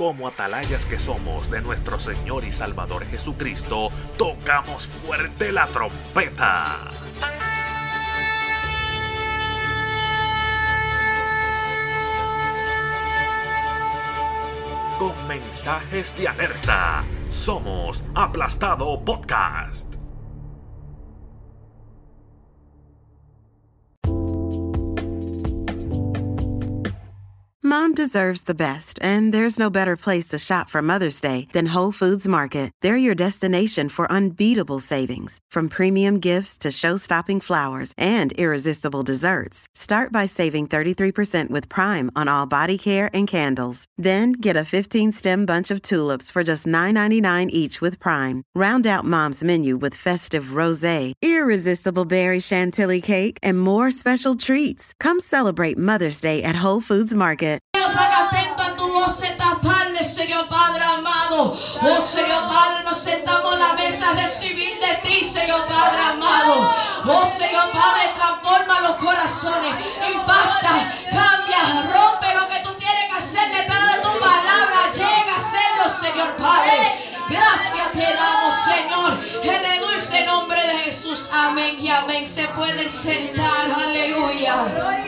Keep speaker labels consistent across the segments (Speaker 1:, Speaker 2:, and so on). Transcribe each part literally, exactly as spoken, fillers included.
Speaker 1: como atalayas que somos de nuestro Señor y Salvador Jesucristo, tocamos fuerte la trompeta. Con mensajes de alerta, somos Aplastado Podcast.
Speaker 2: Mom deserves the best, and there's no better place to shop for Mother's Day than Whole Foods Market. They're your destination for unbeatable savings, from premium gifts to show-stopping flowers and irresistible desserts. Start by saving thirty-three percent with Prime on all body care and candles. Then get a fifteen-stem bunch of tulips for just nine ninety-nine each with Prime. Round out Mom's menu with festive rosé, irresistible berry chantilly cake, and more special treats. Come celebrate Mother's Day at Whole Foods Market.
Speaker 3: Dios, haga atento a tu voz esta tarde, Señor Padre amado. Oh, Señor Padre, nos sentamos a la mesa a recibir de ti, Señor Padre amado. Oh, Señor Padre, transforma los corazones, impacta, cambia, rompe lo que tú tienes que hacer detrás de tu palabra. Llega a hacerlo, Señor Padre. Gracias te damos, Señor, en el dulce nombre de Jesús. Amén y amén. Se pueden sentar, aleluya.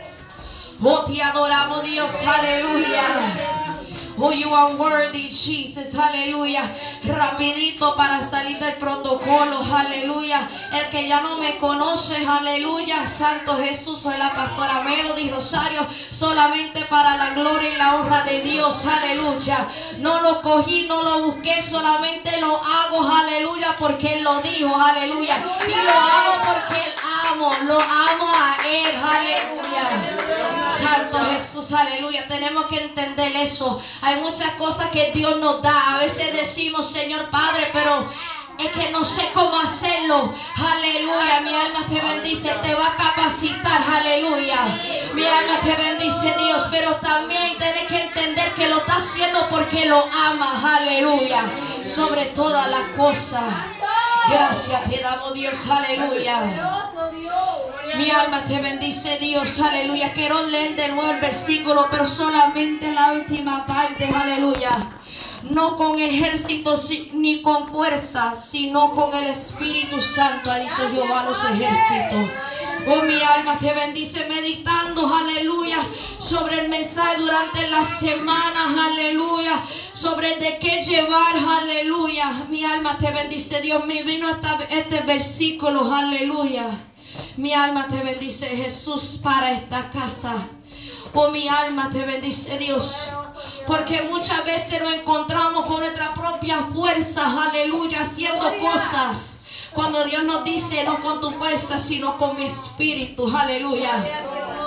Speaker 3: Oh, te adoramos, Dios, aleluya. Oh, you are worthy, Jesus, aleluya. Rapidito para salir del protocolo, aleluya. El que ya no me conoce, aleluya. Santo Jesús, soy la pastora Melody Rosario, solamente para la gloria y la honra de Dios, aleluya. No lo cogí, no lo busqué, solamente lo hago, aleluya, porque Él lo dijo, aleluya. Y lo hago porque Él amo, lo amo a Él, aleluya. Santo Jesús, aleluya. Tenemos que entender eso. Hay muchas cosas que Dios nos da. A veces decimos, Señor Padre, pero es que no sé cómo hacerlo. Aleluya. Mi alma te bendice, te va a capacitar. Aleluya. Mi alma te bendice, Dios. Pero también tienes que entender que lo está haciendo porque lo amas. Aleluya. Sobre todas las cosas. Gracias te damos, Dios. Aleluya. Mi alma te bendice, Dios, aleluya. Quiero leer de nuevo el versículo, pero solamente la última parte, aleluya. No con ejército ni con fuerza, sino con el Espíritu Santo, ha dicho Jehová a los ejércitos. Oh, mi alma te bendice, meditando, aleluya, sobre el mensaje durante las semanas, aleluya, sobre de qué llevar, aleluya. Mi alma te bendice, Dios me vino esta, este versículo, aleluya. Mi alma te bendice, Jesús, para esta casa. Oh, mi alma te bendice, Dios. Porque muchas veces nos encontramos con nuestra propia fuerza, aleluya, haciendo cosas. Cuando Dios nos dice, no con tu fuerza, sino con mi espíritu, aleluya.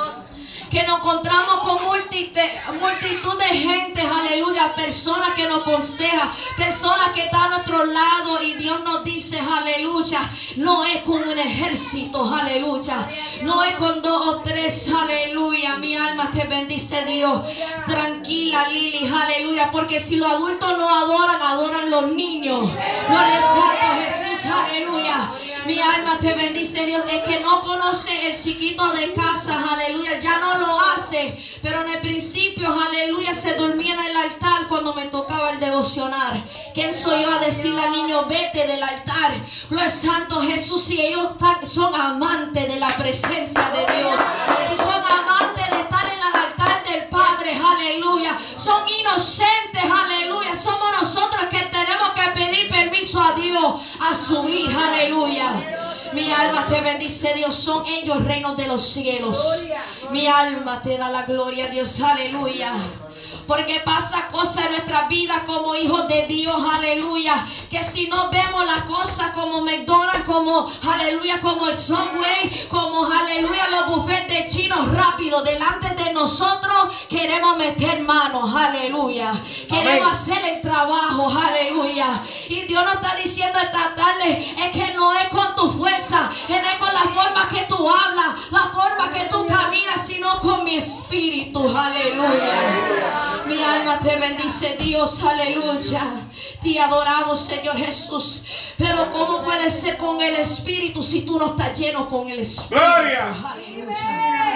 Speaker 3: Que nos encontramos con multitud, multitud de gente, aleluya, personas que nos aconsejan, personas que están a nuestro lado y Dios nos dice, aleluya, no es con un ejército, aleluya, no es con dos o tres, aleluya. Mi alma te bendice, Dios. Tranquila, Lili, aleluya, porque si los adultos no adoran, adoran los niños. Gloria al Santo Jesús, aleluya. Mi alma te bendice, Dios. El que no conoce el chiquito de casa, aleluya, ya no lo hace. Pero en el principio, aleluya, se dormía en el altar cuando me tocaba el devocionar. ¿Quién soy yo a decirle al niño, vete del altar? Gloria al Santo Jesús. Si ellos son amantes de la presencia de Dios, si son amantes de estar en el altar del Padre, aleluya, son inocentes, aleluya. Somos nosotros que tenemos que pedir permiso a Dios a subir, aleluya. Mi alma te bendice, Dios. Son ellos reinos de los cielos. Mi alma te da la gloria, Dios, aleluya. Porque pasa cosas en nuestra vida como hijos de Dios, aleluya. Que si no vemos las cosas como McDonald's, como, aleluya, como el Subway, como, aleluya, los bufetes chinos rápidos delante de nosotros, queremos meter manos, aleluya. Queremos Amén. Hacer el trabajo, aleluya. Y Dios nos está diciendo esta tarde, es que no es con tu fuerza, no es con la forma que tú hablas, la forma que tú caminas, sino con mi espíritu, aleluya. Mi alma te bendice, Dios, aleluya. Te adoramos, Señor Jesús. Pero ¿cómo puede ser con el Espíritu si tú no estás lleno con el Espíritu? Gloria. Aleluya.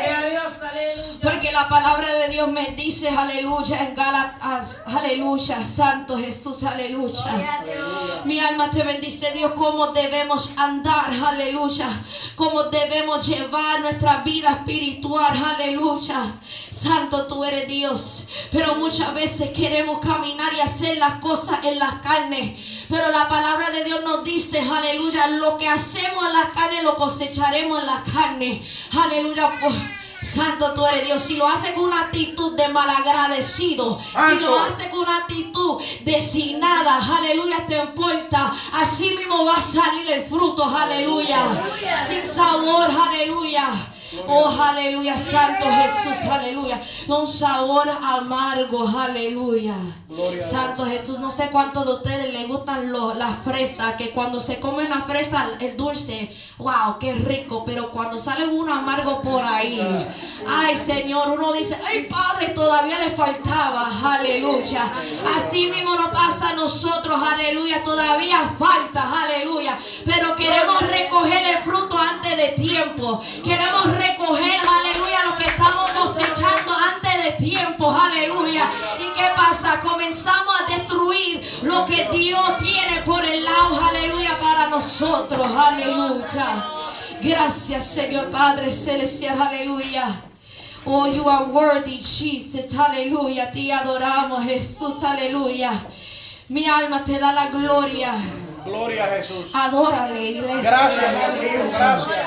Speaker 3: Porque la palabra de Dios me dice, aleluya, en Gálatas, aleluya, Santo Jesús, aleluya. Mi alma te bendice, Dios, cómo debemos andar, aleluya. Cómo debemos llevar nuestra vida espiritual, aleluya. Santo, tú eres Dios. Pero muchas veces queremos caminar y hacer las cosas en la carne. Pero la palabra de Dios nos dice, aleluya, lo que hacemos en la carne lo cosecharemos en la carne. Aleluya. Santo, tú eres Dios. Si lo hace con una actitud de malagradecido, Santo. Si lo hace con una actitud de sin nada, aleluya, te importa, así mismo va a salir el fruto, aleluya, aleluya. Sin sabor, aleluya. Oh, aleluya, Santo Jesús, aleluya. Un sabor amargo, aleluya. Santo Jesús, no sé cuántos de ustedes les gustan las fresas, que cuando se come una fresa, el dulce, wow, qué rico, pero cuando sale uno amargo por ahí, ay Señor, uno dice, ay Padre, todavía le faltaba, aleluya. Así mismo nos pasa a nosotros, aleluya, todavía falta, aleluya, pero queremos recoger el fruto antes de tiempo. Queremos recoger, aleluya, lo que estamos cosechando antes de tiempo, aleluya. ¿Y qué pasa? Comenzamos a destruir lo que Dios tiene por el lado, aleluya, para nosotros, aleluya. Gracias, Señor Padre Celestial, aleluya. Oh, you are worthy, Jesus, aleluya. Te adoramos, Jesús, aleluya. Mi alma te da la gloria.
Speaker 4: Gloria a Jesús.
Speaker 3: Adórale, iglesia.
Speaker 4: Gracias, aleluya. Gracias.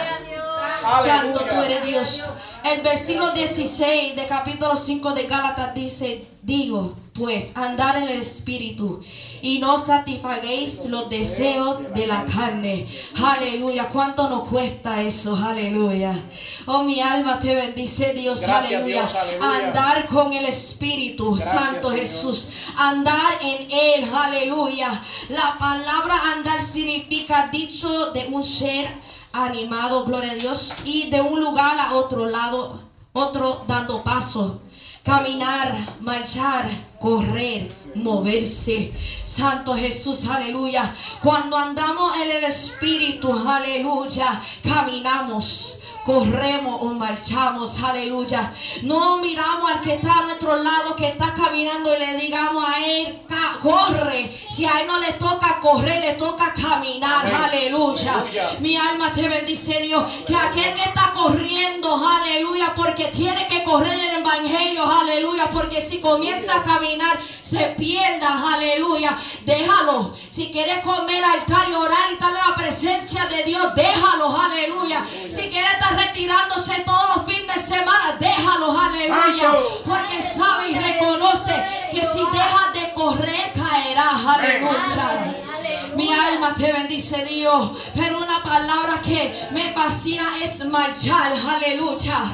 Speaker 3: Santo, tú eres Dios. El versículo dieciséis de capítulo cinco de Gálatas dice, digo, pues, andar en el Espíritu y no satisfagáis los deseos de la carne. Aleluya. ¿Cuánto nos cuesta eso? Aleluya. Oh, mi alma te bendice, Dios.
Speaker 4: Gracias,
Speaker 3: aleluya.
Speaker 4: Dios, aleluya.
Speaker 3: Andar con el Espíritu. Gracias, Santo Señor. Jesús. Andar en Él. Aleluya. La palabra andar significa dicho de un ser animado, gloria a Dios, y de un lugar a otro lado, otro dando paso, caminar, marchar, correr, moverse. Santo Jesús, aleluya. Cuando andamos en el Espíritu, aleluya, caminamos, corremos o marchamos, aleluya. No miramos al que está a nuestro lado, que está caminando, y le digamos a él, corre. Si a él no le toca correr, le toca caminar, aleluya. aleluya. Mi alma te bendice, Dios. Que aquel que está corriendo, aleluya, porque tiene que correr el evangelio, aleluya, porque si comienza a caminar, se pierda, aleluya. Déjalo. Si quieres comer altar y orar y estar en la presencia de Dios, déjalo, aleluya. Si quieres estar retirándose todos los fines de semana, déjalo, aleluya, porque sabe y reconoce que si dejas de correr caerás, aleluya. Mi alma te bendice, Dios, pero una palabra que me fascina es marchar, aleluya.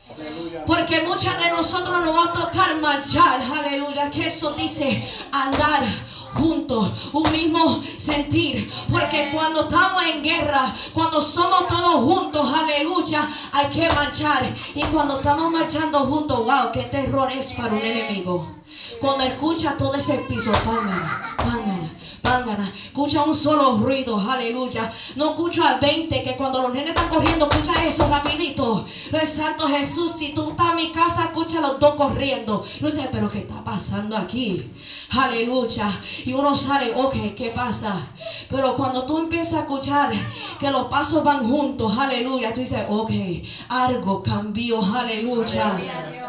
Speaker 3: Porque muchas de nosotros nos va a tocar marchar, aleluya, que eso dice andar juntos, un mismo sentir, porque cuando estamos en guerra, cuando somos todos juntos, aleluya, hay que marchar. Y cuando estamos marchando juntos, wow, qué terror es para un enemigo. Cuando escucha todo ese piso, pángana, pángana, pángana, escucha un solo ruido, aleluya. No escucha a veinte, que cuando los nenes están corriendo, escucha eso rapidito. No es Santo Jesús, si tú estás en mi casa, escucha a los dos corriendo. No sé, pero ¿qué está pasando aquí? Aleluya. Y uno sale, ok, ¿qué pasa? Pero cuando tú empiezas a escuchar que los pasos van juntos, aleluya, tú dices, ok, algo cambió, aleluya.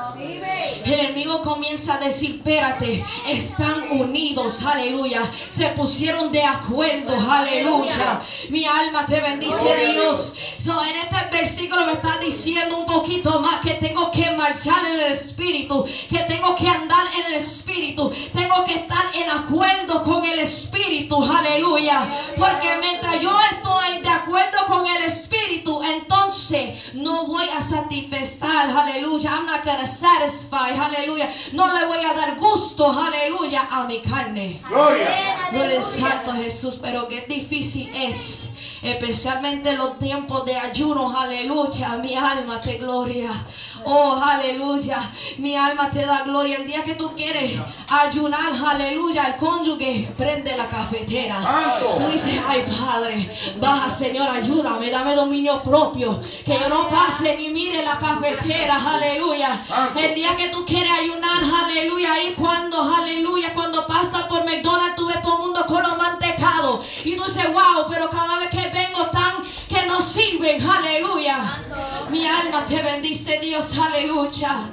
Speaker 3: El enemigo comienza a decir, espérate, están unidos, aleluya, se pusieron de acuerdo, aleluya. Mi alma te bendice, Dios. So, en este versículo me está diciendo un poquito más que tengo que marchar en el Espíritu, que tengo que andar en el Espíritu, tengo que estar en acuerdo con el Espíritu, aleluya. Porque mientras yo estoy de acuerdo con el Espíritu, entonces no voy a satisfacer, aleluya. I'm not gonna satisfy, aleluya. No le voy a dar gusto, aleluya, a mi carne.
Speaker 4: Gloria.
Speaker 3: Gloria al Santo Jesús. Pero qué difícil es especialmente en los tiempos de ayuno. Aleluya, mi alma te gloria. Oh, aleluya, mi alma te da gloria. El día que tú quieres ayunar, aleluya, el cónyuge prende la cafetera. Tú dices, ay Padre, baja Señor, ayúdame, dame dominio propio, que yo no pase ni mire la cafetera. Aleluya. El día que tú quieres ayunar, aleluya, ahí cuando, aleluya, cuando pasa por McDonald's, tú ves todo el mundo con los mantecados y tú dices, wow, pero cada vez que vengo tan que no sirven. Aleluya. Mi alma te bendice, Dios. Aleluya.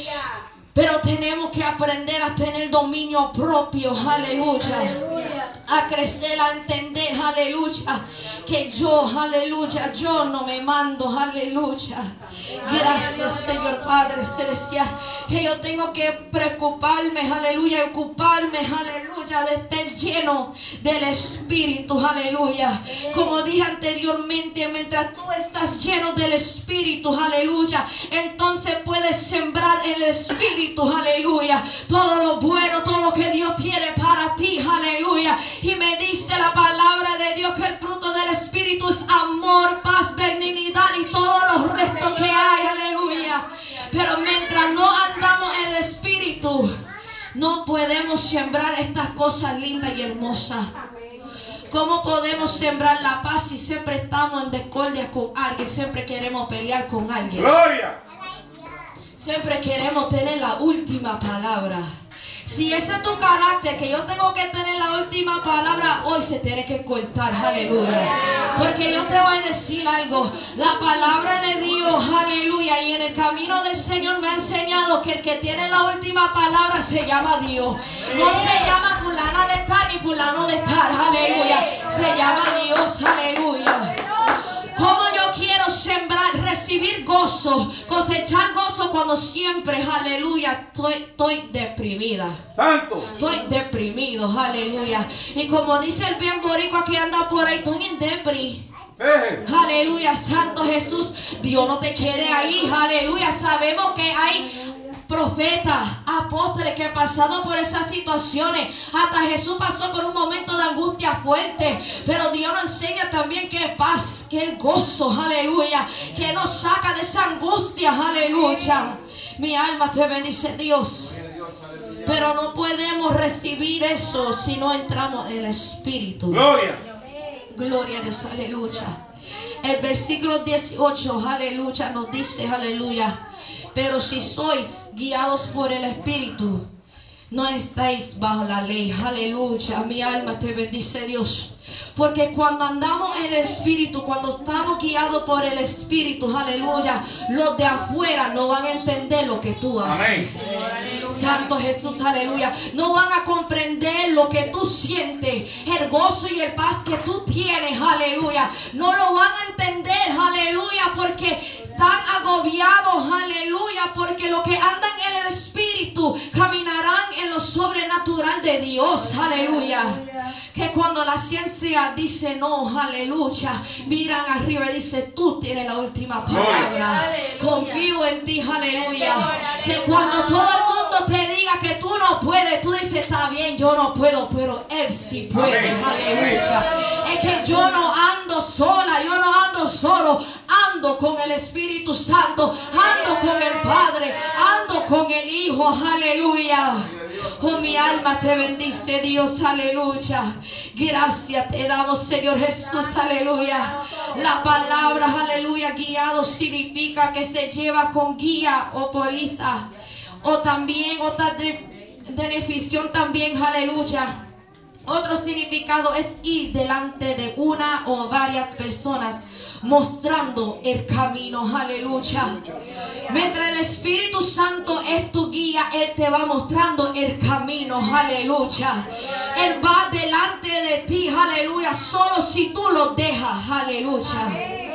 Speaker 3: Pero tenemos que aprender a tener dominio propio. Aleluya. A crecer, a entender, aleluya, que yo, aleluya, yo no me mando, aleluya. Gracias, Señor Padre Celestial, que yo tengo que preocuparme, aleluya, ocuparme, aleluya, de estar lleno del Espíritu, aleluya. Como dije anteriormente, mientras tú estás lleno del Espíritu, aleluya, entonces puedes sembrar el Espíritu, aleluya, todo lo bueno, todo lo que Dios tiene para ti, aleluya. Y me dice la palabra de Dios que el fruto del Espíritu es amor, paz, benignidad y todos los restos que hay, aleluya. Pero mientras no andamos en el Espíritu, no podemos sembrar estas cosas lindas y hermosas. ¿Cómo podemos sembrar la paz si siempre estamos en discordia con alguien? Siempre queremos pelear con alguien.
Speaker 4: Gloria.
Speaker 3: Siempre queremos tener la última palabra. Si ese es tu carácter, que yo tengo que tener la última palabra, hoy se tiene que cortar, aleluya. Porque yo te voy a decir algo, la palabra de Dios, aleluya, y en el camino del Señor me ha enseñado que el que tiene la última palabra se llama Dios. No se llama fulana de estar ni fulano de estar, aleluya. Se llama Dios, aleluya. Como yo quiero sembrar, recibir gozo, cosechar gozo cuando siempre, aleluya, estoy, estoy deprimida.
Speaker 4: Santo.
Speaker 3: Estoy deprimido, aleluya. Y como dice el bien boricua que anda por ahí, estoy en depri.
Speaker 4: Eh.
Speaker 3: Aleluya, Santo Jesús, Dios no te quiere ahí, aleluya. Sabemos que hay profetas, apóstoles que han pasado por esas situaciones. Hasta Jesús pasó por un momento de angustia fuerte, pero Dios nos enseña también que es paz, que es gozo, aleluya, que nos saca de esa angustia, aleluya. Mi alma te bendice, Dios. Pero no podemos recibir eso si no entramos en el Espíritu.
Speaker 4: Gloria.
Speaker 3: Gloria a Dios, aleluya. El versículo dieciocho, aleluya, nos dice, aleluya, pero si sois guiados por el Espíritu, no estáis bajo la ley. Aleluya, mi alma te bendice, Dios. Porque cuando andamos en el Espíritu, cuando estamos guiados por el Espíritu, aleluya, los de afuera no van a entender lo que tú haces.
Speaker 4: Amén.
Speaker 3: Santo Jesús, aleluya. No van a comprender lo que tú sientes, el gozo y el paz que tú tienes, aleluya. No lo van a entender, aleluya, porque están agobiados, aleluya, porque los que andan en el Espíritu caminarán en lo sobrenatural de Dios, aleluya. Que cuando la ciencia dice no, aleluya, miran arriba y dice, tú tienes la última palabra. Confío en ti, aleluya. Que cuando todo el mundo te diga que tú no puedes, tú dices, está bien, yo no puedo, pero Él sí puede, aleluya. Es que yo no ando sola, yo no ando solo, ando con el Espíritu Santo, ando con el Padre, ando con el Hijo, aleluya. Oh, mi alma te bendice, Dios, aleluya. Gracias te damos, Señor Jesús, aleluya. La palabra, aleluya, guiado significa que se lleva con guía o poliza. O también, otra de- definición también, aleluya. Otro significado es ir delante de una o varias personas mostrando el camino, aleluya. Mientras el Espíritu Santo es tu guía, Él te va mostrando el camino, aleluya. Él va delante de ti, aleluya, solo si tú lo dejas, aleluya.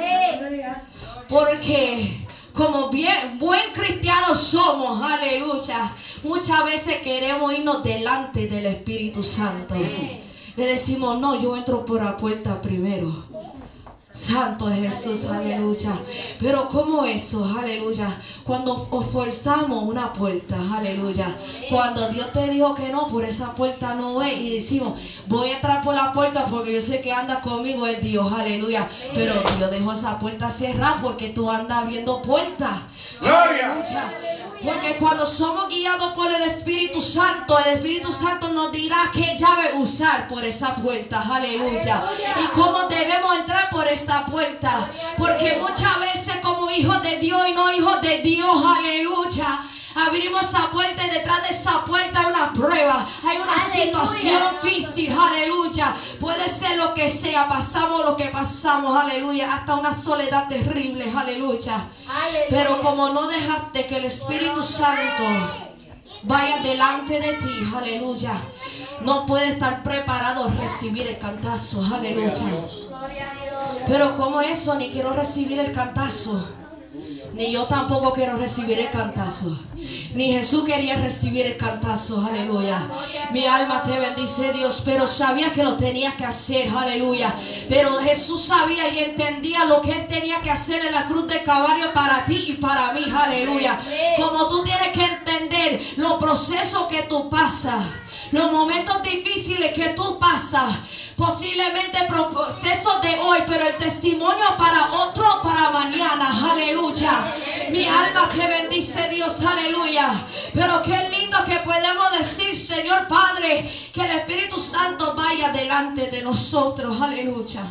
Speaker 3: Porque como bien buen cristianos somos, aleluya, muchas veces queremos irnos delante del Espíritu Santo. Le decimos, no, yo entro por la puerta primero. Santo Jesús, aleluya. Pero ¿cómo eso? Aleluya. Cuando forzamos una puerta, aleluya. Cuando Dios te dijo que no, por esa puerta no es. Y decimos, voy a entrar por la puerta porque yo sé que anda conmigo el Dios, aleluya. Pero Dios dejó esa puerta cerrada porque tú andas abriendo puertas. Aleluya. Porque cuando somos guiados por el Espíritu Santo, el Espíritu Santo nos dirá qué llave usar por esa puerta, aleluya. Y cómo debemos entrar por esa puerta. Porque muchas veces como hijos de Dios y no hijos de Dios, aleluya, abrimos esa puerta y detrás de esa puerta hay una prueba, hay una aleluya. Situación difícil, aleluya. Puede ser lo que sea, pasamos lo que pasamos, aleluya, hasta una soledad terrible, aleluya. Aleluya. Pero como no dejaste que el Espíritu Santo vaya delante de ti, aleluya, no puede estar preparado a recibir el cantazo, aleluya. Pero como eso, ni quiero recibir el cantazo. Ni yo tampoco quiero recibir el cantazo. Ni Jesús quería recibir el cantazo, aleluya. Mi alma te bendice, Dios, pero sabía que lo tenía que hacer, aleluya. Pero Jesús sabía y entendía lo que Él tenía que hacer en la cruz del Calvario para ti y para mí, aleluya. Como tú tienes que entender los procesos que tú pasas, los momentos difíciles que tú pasas, posiblemente procesos de hoy, pero el testimonio para otro, para mañana, aleluya. Mi alma te bendice, Dios, aleluya. Pero qué lindo que podemos decir, Señor Padre, que el Espíritu Santo vaya delante de nosotros, aleluya.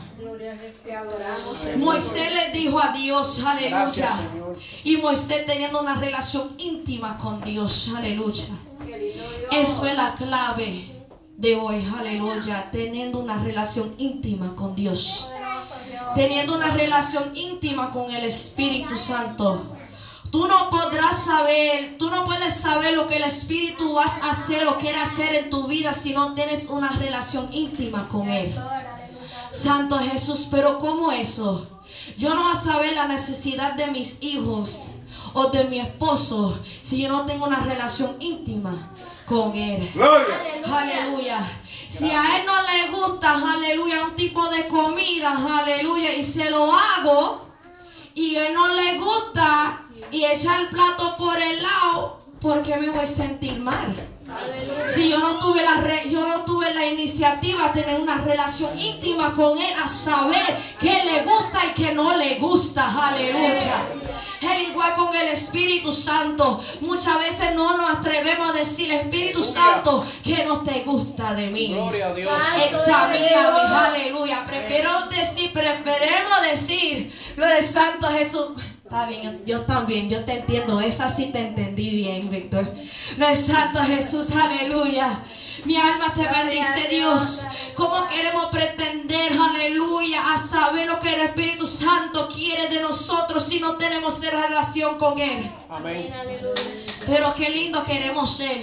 Speaker 3: Moisés le dijo a Dios, aleluya. Y Moisés teniendo una relación íntima con Dios, aleluya. Eso es la clave de hoy, aleluya, teniendo una relación íntima con Dios, teniendo una relación íntima con el Espíritu Santo. Tú no podrás saber, tú no puedes saber lo que el Espíritu va a hacer o quiere hacer en tu vida si no tienes una relación íntima con Él. Santo Jesús, pero ¿cómo eso? Yo no voy a saber la necesidad de mis hijos o de mi esposo si yo no tengo una relación íntima con Él. Gloria. Aleluya. Si a Él no le gusta, aleluya, un tipo de comida, aleluya, y se lo hago, y a Él no le gusta, y echa el plato por el lado, ¿por qué me voy a sentir mal? Aleluya. Si yo no tuve la re, yo no tuve la iniciativa de tener una relación íntima con Él, a saber qué le gusta y qué no le gusta, aleluya. Es igual con el Espíritu Santo. Muchas veces no nos atrevemos a decir, Espíritu Santo, que no te gusta de mí. Gloria a Dios. Examíname, aleluya. Prefiero decir, preferemos decir, Gloria Santo Jesús. Está bien, yo también, yo te entiendo. Esa sí te entendí bien, Víctor. Gloria Santo Jesús, aleluya. Mi alma te bendice, Dios. ¿Cómo queremos pretender, aleluya, a saber lo que el Espíritu Santo quiere de nosotros si no tenemos relación con Él? Amén. Pero qué lindo queremos ser.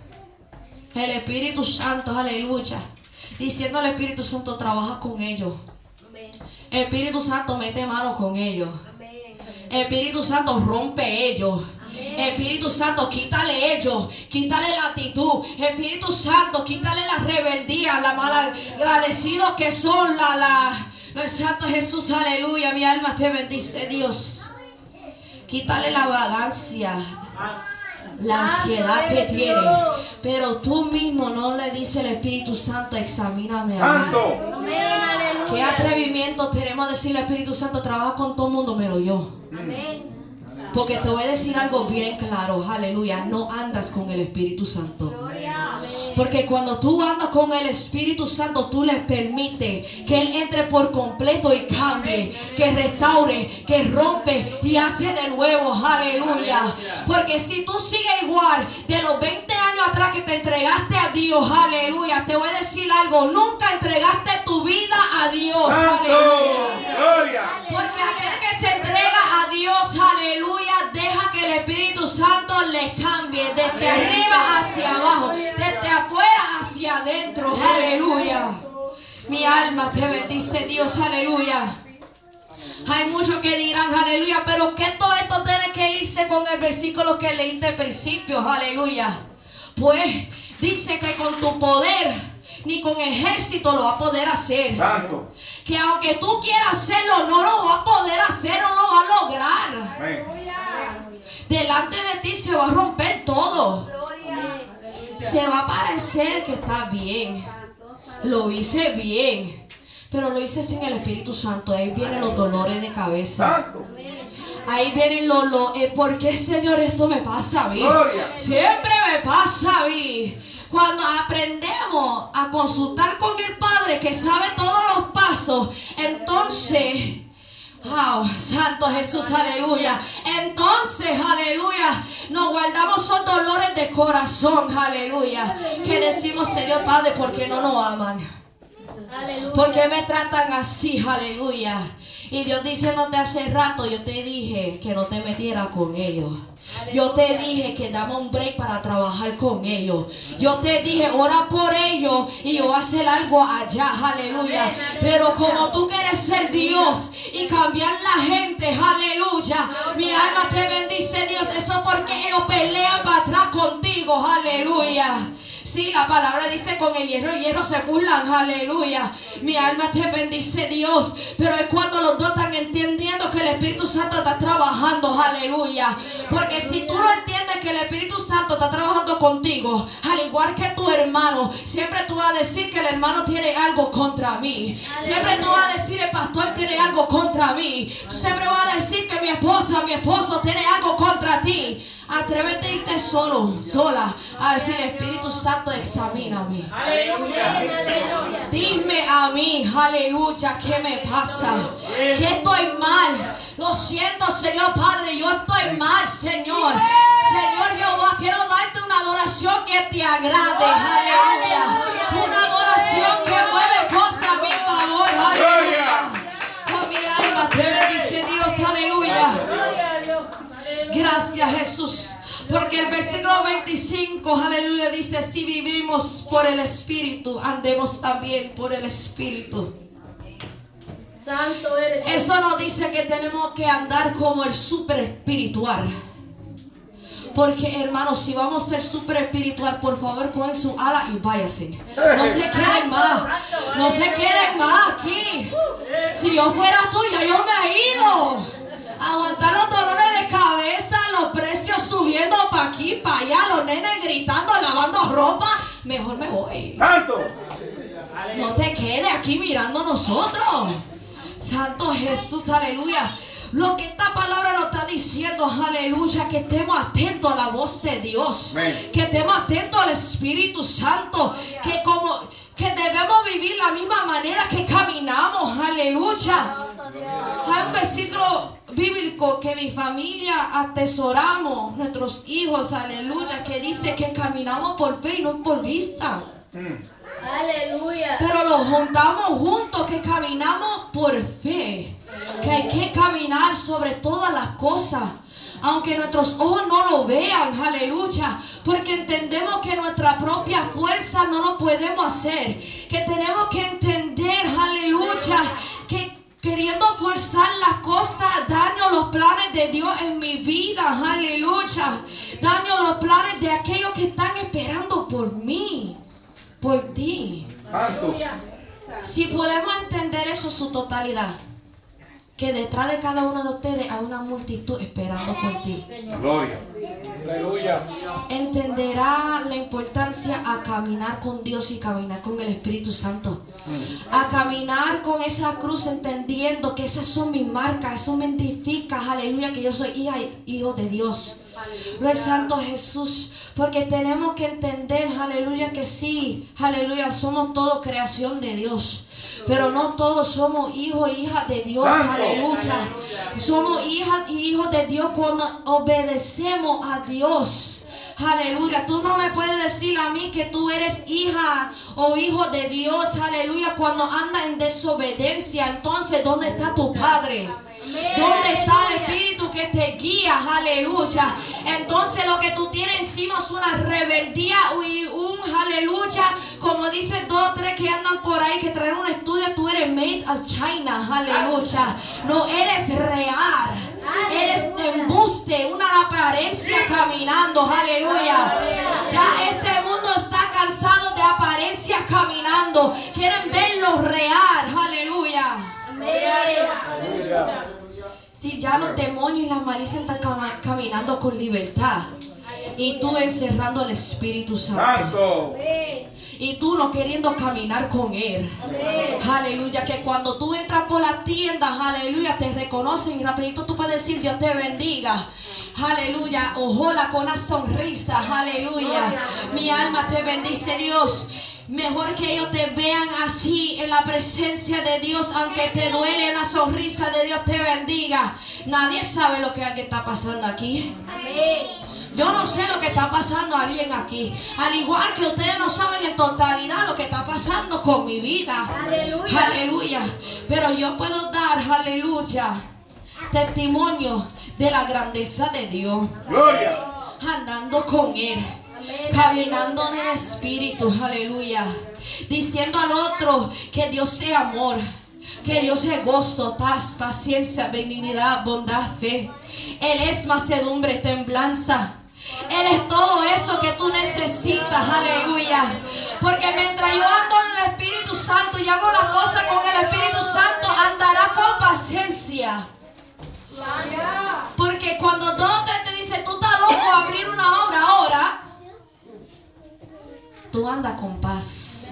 Speaker 3: El Espíritu Santo, aleluya. Diciendo al Espíritu Santo, trabaja con ellos. El Espíritu Santo mete mano con ellos. El Espíritu Santo rompe ellos. Espíritu Santo, quítale ellos, quítale la actitud. Espíritu Santo, quítale la rebeldía, la malagradecidos que son, la, la, el Santo Jesús, aleluya. Mi alma te bendice, Dios. Quítale la vagancia, la ansiedad que tiene. Pero tú mismo no le dices al Espíritu Santo, examíname a mí. Qué atrevimiento tenemos de decirle al Espíritu Santo, trabaja con todo el mundo, pero yo. Amén. Porque te voy a decir algo bien claro, aleluya, no andas con el Espíritu Santo. Porque cuando tú andas con el Espíritu Santo, tú le permites que Él entre por completo y cambie, que restaure, que rompe y hace de nuevo, aleluya. Porque si tú sigues igual de los veinte años atrás que te entregaste a Dios, aleluya, te voy a decir algo, nunca entregaste tu vida a Dios, aleluya. Porque aquel que se entrega a Dios, aleluya, deja que el Espíritu Santo le cambie desde arriba hacia abajo, desde afuera hacia adentro, aleluya. Mi alma te bendice, Dios, aleluya. Hay muchos que dirán, aleluya, pero que todo esto tiene que irse con el versículo que leíste al principio, aleluya. Pues dice que con tu poder ni con ejército lo va a poder hacer. Santo. que aunque tú quieras hacerlo, no lo va a poder hacer, no lo va a lograr.
Speaker 4: Amén.
Speaker 3: Delante de ti se va a romper todo. Se va a parecer que está bien. Lo hice bien, pero lo hice sin el Espíritu Santo. Ahí vienen los dolores de cabeza. Ahí vienen los... Lo, eh, ¿Por qué, Señor, esto me pasa a mí? Siempre me pasa a mí. Cuando aprendemos a consultar con el Padre, que sabe todos los pasos, entonces... Wow, Santo Jesús, aleluya. Entonces, aleluya, nos guardamos esos dolores de corazón, aleluya. Que decimos, Señor Padre, ¿por qué no nos aman? ¿Por qué me tratan así, aleluya? Y Dios diciéndote hace rato, yo te dije que no te metieras con ellos. Yo te dije que dame un break para trabajar con ellos. Yo te dije, ora por ellos y yo voy a hacer algo allá, aleluya. Pero como tú quieres ser Dios y cambiar la gente, aleluya. Mi alma te bendice, Dios. Eso porque ellos pelean para atrás contigo, aleluya. Sí, la palabra dice, con el hierro y hierro se burlan, aleluya. Mi alma te bendice, Dios. Pero es cuando los dos están entendiendo que el Espíritu Santo está trabajando, aleluya. Porque si tú no entiendes que el Espíritu Santo está trabajando contigo, al igual que tu hermano, siempre tú vas a decir que el hermano tiene algo contra mí. Siempre tú vas a decir, el pastor tiene algo contra mí. Tú siempre vas a decir que mi esposa, mi esposo tiene algo contra ti. Atrévete a irte solo, sola, a decir, Espíritu Santo, examíname. Aleluya. Dime a mí, aleluya, ¿qué me pasa? Que estoy mal. Lo siento, Señor Padre, yo estoy mal, Señor. Señor Jehová, quiero darte una adoración que te agrade, aleluya. Una adoración que mueve cosas a mi favor, aleluya. Con mi alma te bendice Dios, aleluya. Gracias, Jesús, porque el versículo veinticinco, aleluya, dice, si vivimos por el Espíritu, andemos también por el Espíritu.
Speaker 5: Santo eres.
Speaker 3: Eso nos dice que tenemos que andar como el super espiritual. Porque, hermanos, si vamos a ser super espiritual, por favor, cogen su ala y váyanse. No se queden más. No se queden más aquí. Si yo fuera tú, ya yo me he ido. Aguantar los dolores de cabeza, los precios subiendo para aquí, para allá, los nenes gritando, lavando ropa. Mejor me voy.
Speaker 4: Santo.
Speaker 3: No te quedes aquí mirando a nosotros. Santo Jesús, aleluya. Lo que esta palabra nos está diciendo, aleluya, que estemos atentos a la voz de Dios. Amén. Que estemos atentos al Espíritu Santo. Que como que debemos vivir la misma manera que caminamos, aleluya. Hay un versículo bíblico que mi familia atesoramos, nuestros hijos, aleluya, que dice que caminamos por fe y no por vista. Mm.
Speaker 5: Aleluya.
Speaker 3: Pero lo juntamos juntos, que caminamos por fe, que hay que caminar sobre todas las cosas, aunque nuestros ojos no lo vean, aleluya, porque entendemos que nuestra propia fuerza no lo podemos hacer, que tenemos que entender, aleluya, que queriendo forzar las cosas, daño los planes de Dios en mi vida, aleluya, daño los planes de aquellos que están esperando por mí, por ti. Si podemos entender eso en su totalidad, que detrás de cada uno de ustedes hay una multitud esperando por ti.
Speaker 4: Gloria. Aleluya.
Speaker 3: Entenderá la importancia a caminar con Dios y caminar con el Espíritu Santo. A caminar con esa cruz, entendiendo que esas son mis marcas, eso me identifica, aleluya, que yo soy hija y hijo de Dios. Lo es Santo Jesús, porque tenemos que entender, aleluya, que sí, aleluya, somos todos creación de Dios, pero no todos somos hijos e hijas de Dios, aleluya. Somos hijas y hijos de Dios cuando obedecemos a Dios. Aleluya, tú no me puedes decir a mí que tú eres hija o hijo de Dios, aleluya, cuando andas en desobediencia. Entonces, ¿dónde está tu Padre? ¿Dónde está el Espíritu que te guía? Aleluya. Entonces lo que tú tienes encima es una rebeldía y un aleluya. Como dicen dos o tres que andan por ahí que traen un estudio, tú eres made of China. Aleluya. No eres real. Eres de embuste, una apariencia caminando. Aleluya. Ya este mundo está cansado de apariencias caminando. Quieren verlo real. Aleluya.
Speaker 4: Aleluya.
Speaker 3: Si ya los demonios y las malicias están cam- caminando con libertad y tú encerrando al Espíritu Santo.
Speaker 4: Santo.
Speaker 3: Y tú no queriendo caminar con Él. Amén. Aleluya. Que cuando tú entras por las tiendas, aleluya, te reconocen y rapidito tú puedes decir Dios te bendiga. Aleluya. Ojola con una sonrisa. Aleluya. Mi alma te bendice Dios. Mejor que ellos te vean así en la presencia de Dios, aunque te duele una sonrisa de Dios te bendiga. Nadie sabe lo que alguien está pasando aquí. Amén. Yo no sé lo que está pasando a alguien aquí. Al igual que ustedes no saben en totalidad lo que está pasando con mi vida. Aleluya. Aleluya. Pero yo puedo dar, aleluya, testimonio de la grandeza de Dios.
Speaker 4: Gloria.
Speaker 3: Andando con Él. Caminando en el Espíritu. Aleluya. Diciendo al otro que Dios es amor. Que Dios es gozo, paz, paciencia, benignidad, bondad, fe. Él es mansedumbre, templanza. Él es todo eso que tú necesitas, aleluya. Porque mientras yo ando en el Espíritu Santo y hago las cosas con el Espíritu Santo, andará con paciencia. Porque cuando Dios te dice, tú estás loco a abrir una obra ahora, tú andas con paz.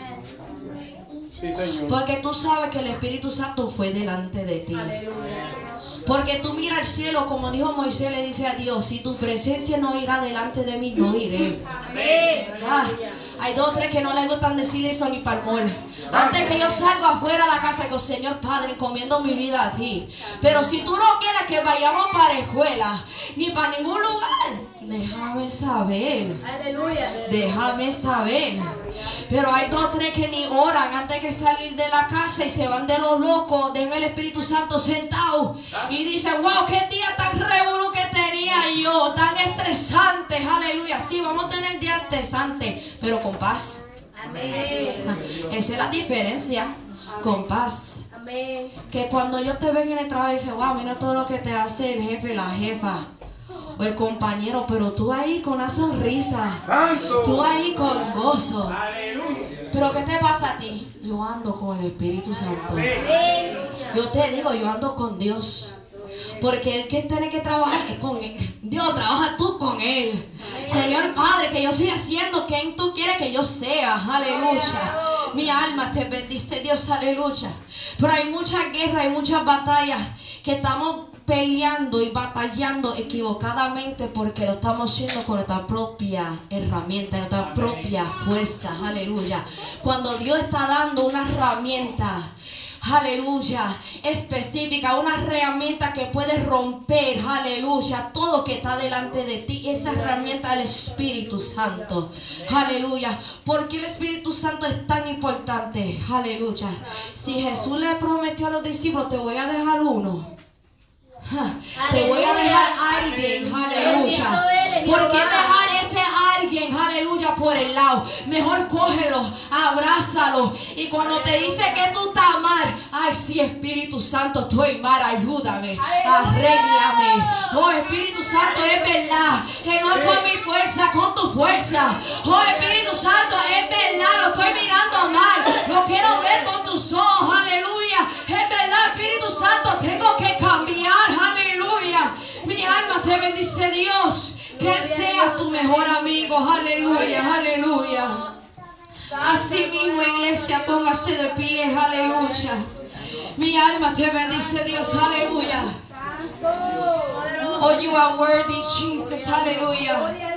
Speaker 4: Sí, Señor.
Speaker 3: Porque tú sabes que el Espíritu Santo fue delante de ti. Porque tú miras al cielo, como dijo Moisés, le dice a Dios, si tu presencia no irá delante de mí, no iré. Ah, hay dos o tres que no les gustan decirle eso ni palmol. Antes que yo salga afuera a la casa, que Señor Padre, encomiendo mi vida a ti. Pero si tú no quieres que vayamos para escuela, ni para ningún lugar, déjame saber. Aleluya. Déjame saber. Pero hay dos o tres que ni oran antes que salir de la casa y se van de los locos, dejan el Espíritu Santo sentado y dicen, wow, qué día tan revolú que tenía yo, tan estresante, aleluya. Sí, vamos a tener días estresantes, pero con paz. Amén. Esa es la diferencia, con paz. Amén. Que cuando ellos te ven en el trabajo y dicen, wow, mira todo lo que te hace el jefe, la jefa o el compañero, pero tú ahí con una sonrisa, ¡Santo! Tú ahí con gozo. ¡Aleluya! Pero ¿qué te pasa a ti? Yo ando con el Espíritu Santo. ¡Amén! Yo te digo, yo ando con Dios. Porque el que tiene que trabajar es con Él. Dios, trabaja tú con Él. Señor Padre, que yo siga siendo quien tú quieres que yo sea. Aleluya. Mi alma te bendice, Dios, aleluya. Pero hay muchas guerras, hay muchas batallas que estamos peleando y batallando equivocadamente porque lo estamos haciendo con nuestra propia herramienta, nuestra propia fuerza, aleluya. Cuando Dios está dando una herramienta, aleluya, específica, una herramienta que puede romper, aleluya, todo que está delante de ti, esa herramienta del Espíritu Santo, aleluya. ¿Por qué el Espíritu Santo es tan importante? Aleluya. Si Jesús le prometió a los discípulos, te voy a dejar uno, te voy a dejar a alguien, aleluya. ¿Por qué dejar ese alguien, aleluya, por el lado? Mejor cógelo, abrázalo. Y cuando te dice que tú estás mal, ay, sí, Espíritu Santo, estoy mal, ayúdame, arréglame. Oh, Espíritu Santo, es verdad que no es con mi fuerza, con tu fuerza. Oh, Espíritu Santo, es verdad, lo estoy mirando mal, lo quiero ver con tus ojos, aleluya. Es verdad, Espíritu Santo, tengo que cambiar, aleluya. Mi alma te bendice, Dios. Que Él sea tu mejor amigo, aleluya, aleluya. Así mismo, iglesia, póngase de pie, aleluya. Mi alma te bendice, Dios, aleluya. Oh, you are worthy, Jesus, aleluya.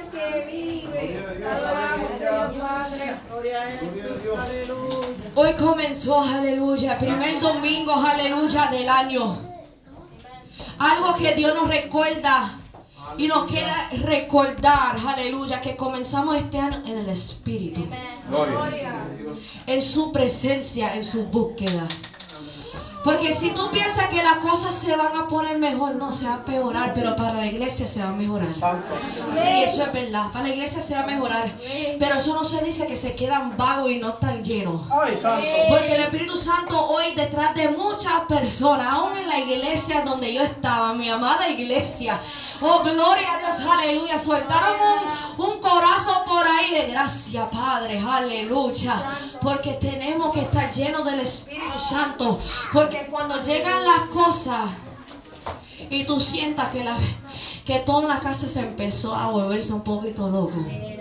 Speaker 3: Hoy comenzó, aleluya, el primer domingo, aleluya, del año. Algo que Dios nos recuerda y nos quiere recordar, aleluya, que comenzamos este año en el Espíritu. Gloria. En su presencia, en su búsqueda. Porque si tú piensas que las cosas se van a poner mejor, no, se va a empeorar, pero para la iglesia se va a mejorar. Sí, eso es verdad, para la iglesia se va a mejorar. Pero eso no se dice que se quedan vagos y no están llenos. Porque el Espíritu Santo hoy detrás de muchas personas, aún en la iglesia donde yo estaba, mi amada iglesia, oh, gloria a Dios, aleluya, soltaron un, un corazón por ahí de gracia, Padre, aleluya. Porque tenemos que estar llenos del Espíritu Santo. Porque Que cuando llegan las cosas y tú sientas que, la, que toda la casa se empezó a volverse un poquito loco.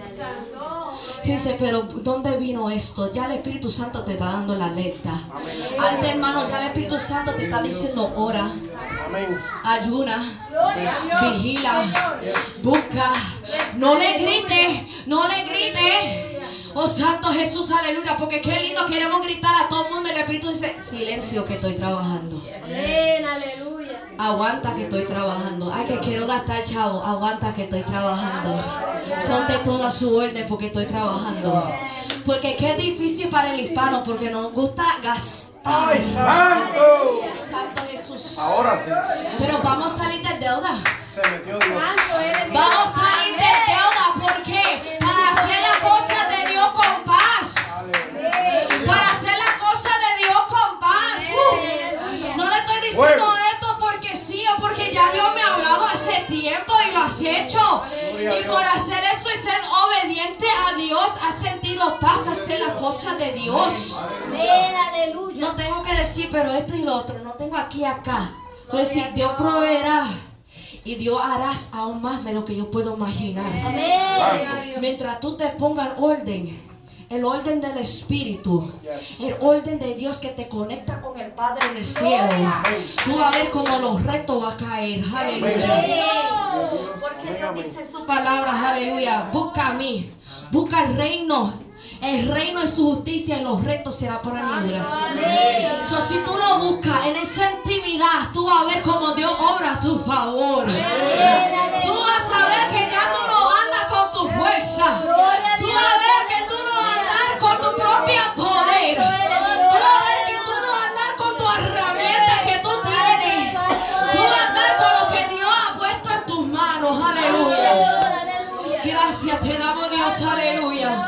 Speaker 3: Dice, pero ¿dónde vino esto? Ya el Espíritu Santo te está dando la alerta. Antes, hermano, ya el Espíritu Santo te está diciendo ora, ayuna, vigila, busca. No le grites, no le grites. Oh Santo Jesús, aleluya. Porque qué lindo, queremos gritar a todo el mundo y el Espíritu dice, silencio que estoy trabajando.
Speaker 5: Aleluya.
Speaker 3: Aguanta que estoy trabajando. Ay, que quiero gastar, chavo. Aguanta que estoy trabajando. Ponte toda su orden porque estoy trabajando. Porque qué difícil para el hispano porque nos gusta gastar.
Speaker 4: ¡Ay, santo!
Speaker 3: Santo Jesús.
Speaker 4: Ahora sí.
Speaker 3: Pero vamos a salir de deuda.
Speaker 4: Se metió Dios.
Speaker 3: Vamos a salir de deuda. ¿Por qué? Para hacer las cosas de Dios con paz. Para hacer las cosas de Dios con paz. No le estoy diciendo esto porque sí o porque ya Dios me ha hablado hace tiempo y lo has hecho. Y por hacer eso y ser obediente a Dios, has sentido paz, hacer las cosas de Dios. No tengo que decir, pero esto y lo otro, no tengo aquí y acá. Pues decir, Dios proveerá y Dios harás aún más de lo que yo puedo imaginar. Mientras tú te pongas orden, el orden del Espíritu, el orden de Dios que te conecta con el Padre en el cielo, tú vas a ver cómo los retos van a caer. Aleluya. Porque Dios dice su palabra, aleluya. Busca a mí, busca el reino. El reino es su justicia y los retos serán por añadidura. So, si tú lo buscas en esa intimidad, tú vas a ver cómo Dios obra a tu favor. Tú vas a ver que ya tú no andas con tu fuerza. Tú vas a ver que tú no andas con tu propio poder. Tú vas a ver que tú no andas con tu herramienta que tú tienes. Tú vas a andar con lo que Dios ha puesto en tus manos. Aleluya. Gracias te damos, Dios. Aleluya.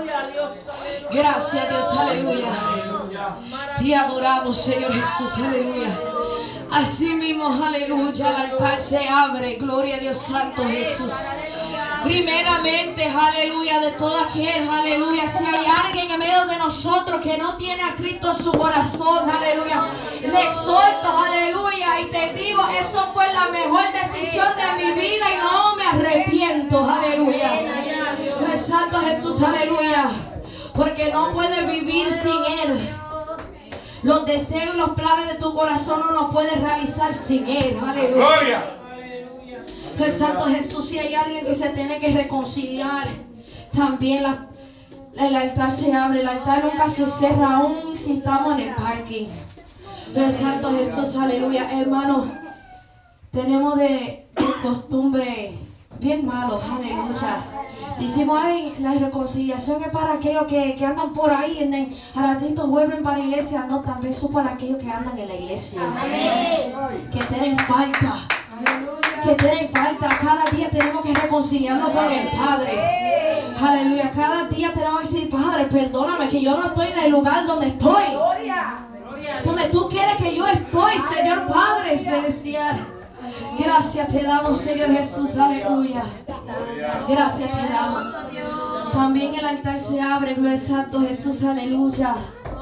Speaker 3: Gracias, Dios, aleluya. Te adoramos, Señor Jesús, aleluya. Así mismo, aleluya, el altar se abre. Gloria a Dios Santo Jesús. Primeramente, aleluya, de todo aquel, aleluya. Si hay alguien en medio de nosotros que no tiene a Cristo en su corazón, aleluya, le exhorto, aleluya, y te digo, eso fue la mejor decisión de mi vida y no me arrepiento, aleluya. El Santo Jesús, aleluya. Porque no puedes vivir sin Él. Los deseos y los planes de tu corazón no los puedes realizar sin Él. Aleluya.
Speaker 4: Gloria.
Speaker 3: El Santo Jesús, si hay alguien que se tiene que reconciliar, también la, el altar se abre. El altar nunca se cierra aún si estamos en el parking. El Santo Jesús, aleluya. Hermano, tenemos de, de costumbre bien malos, aleluya. Decimos, ay, la reconciliación es para aquellos que, que andan por ahí, en, a ratitos vuelven para la iglesia. No, también son para aquellos que andan en la iglesia. Amén. Que tienen falta. Que tienen falta. Cada día tenemos que reconciliarnos con el Padre. Aleluya. Cada día tenemos que decir, Padre, perdóname que yo no estoy en el lugar donde estoy. Donde tú quieres que yo estoy, Señor Padre Celestial. Gracias te damos, Señor Jesús, aleluya. Gracias te damos. También el altar se abre, gloria al Santo Jesús, aleluya.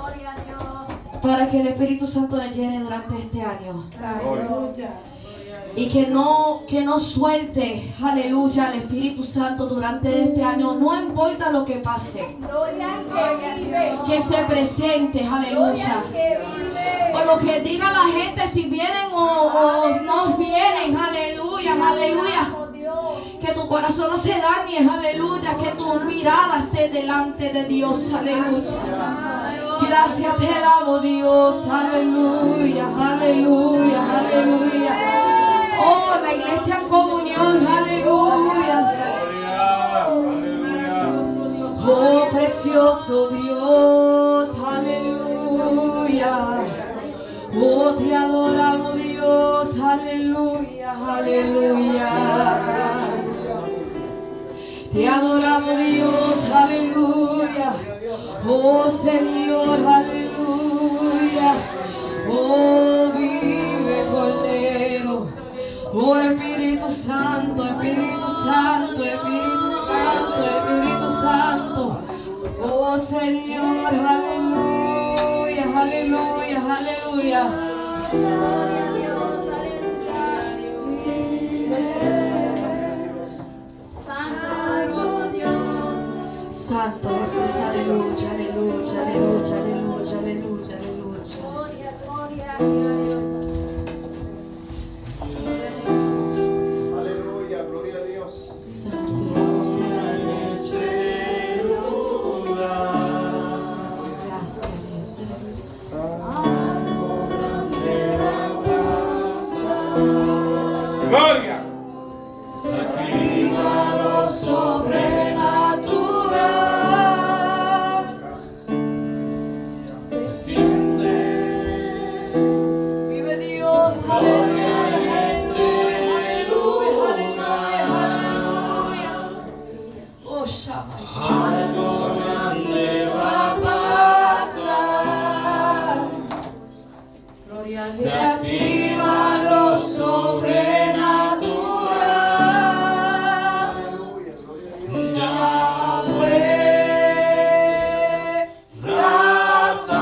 Speaker 3: Para que el Espíritu Santo le llene durante este año. Y que no, que no suelte, aleluya, el Espíritu Santo durante este año. No importa lo que pase. Que se presente, aleluya. O lo que diga la gente, si vienen o, o no vienen, aleluya, aleluya. Que tu corazón no se dañe, aleluya. Que tu mirada esté delante de Dios, aleluya. Gracias te damos, Dios, aleluya, aleluya, aleluya. Oh, la iglesia en comunión, aleluya. Oh, precioso Dios, aleluya. Oh, te adoramos, Dios, aleluya, aleluya. Te adoramos, Dios, aleluya. Oh, Señor, aleluya. Oh, vive Cordero. Oh, Espíritu Santo, Espíritu Santo, Espíritu Santo, Espíritu Santo. Oh, Señor, aleluya, aleluya, aleluya.
Speaker 5: Gloria a Dios, aleluya. Santo, hermoso Dios.
Speaker 3: Santo Jesús, aleluya, aleluya, aleluya, aleluya, aleluya, aleluya.
Speaker 5: Gloria, gloria, gloria a Dios.
Speaker 4: Aleluya, gloria a Dios.
Speaker 3: Santo Jesús.
Speaker 4: Gloria.
Speaker 3: Vive Dios, aleluya, aleluya, aleluya, aleluya. Oh, Shabbat. Algo grande va a pasar. Gloria a Dios. Se activa lo sobrenatural.
Speaker 4: Aleluya, gloria a Dios.
Speaker 3: Yahweh, Rafa,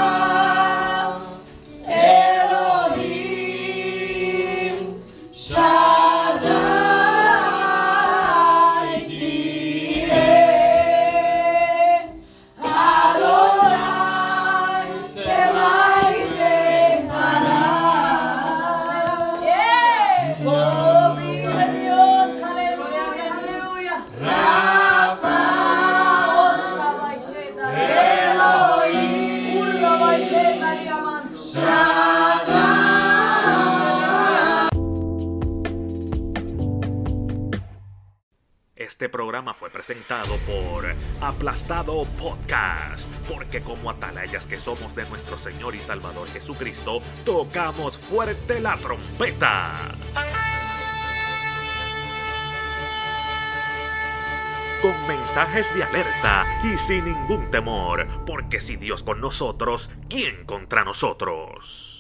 Speaker 3: Elohim, Shaddai, Jireh, Adonai, se manifestará. Yeah. Oh, vive Dios, aleluya, aleluya. Rafa, oh, Shabbat, Elohim, Ulla, Vajeta, Diamant, Shaddai.
Speaker 1: Este programa fue presentado por Aplastado Podcast, porque como atalayas que somos de nuestro Señor y Salvador Jesucristo, tocamos fuerte la trompeta. Con mensajes de alerta y sin ningún temor, porque si Dios con nosotros, ¿quién contra nosotros?